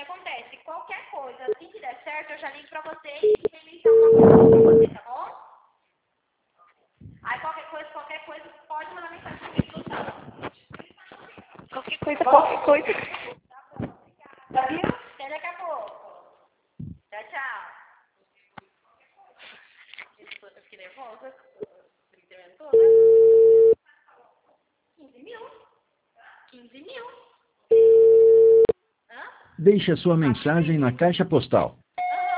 acontece? Qualquer coisa, assim que der certo, eu já ligo pra você e iniciar uma coisa pra você, tá bom? Aí qualquer coisa, pode mandar mensagem pra mim, tá? Qualquer coisa. Tá bom, obrigada. Viu? Até daqui a pouco. Tchau, tchau. Eu fiquei nervosa. Brincadeira toda. 15 mil. 15 mil. Hã? Deixe a sua mensagem na caixa postal